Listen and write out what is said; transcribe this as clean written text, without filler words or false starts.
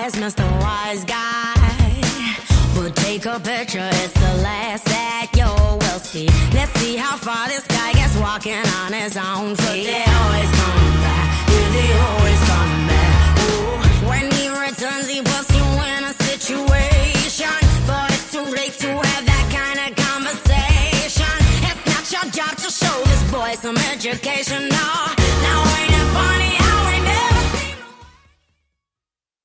as Mr. Wise Guy. But take a picture, it's the last that you will see. Let's see how far this guy gets walking on his own feet. But they always come back, yeah, they always come back. Ooh. When he returns, he puts you in a situation, but it's too late to have that kind of conversation. It's not your job to show this boy some education, no. Now ain't it funny?